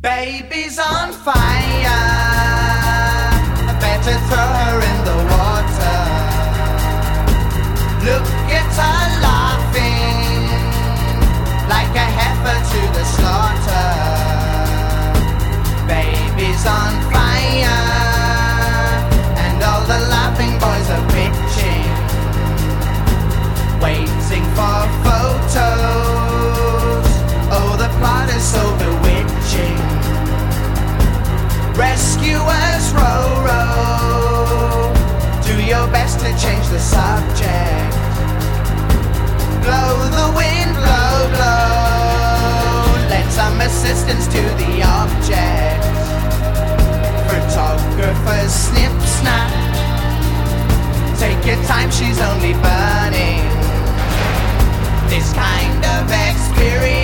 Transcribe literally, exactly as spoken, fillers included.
Baby's on fire, I better throw her in the water. Look at her laughing, like a heifer to the slaughter. Baby's on fire, and all the laughing boys are bitching, waiting for photos. Oh, the plot is so bewitching. Rescuers, row, row, do your best to change the subject. Blow the wind, blow, blow, lend some assistance to the object. Photographers, snip, snap, take your time, she's only burning. This kind of experience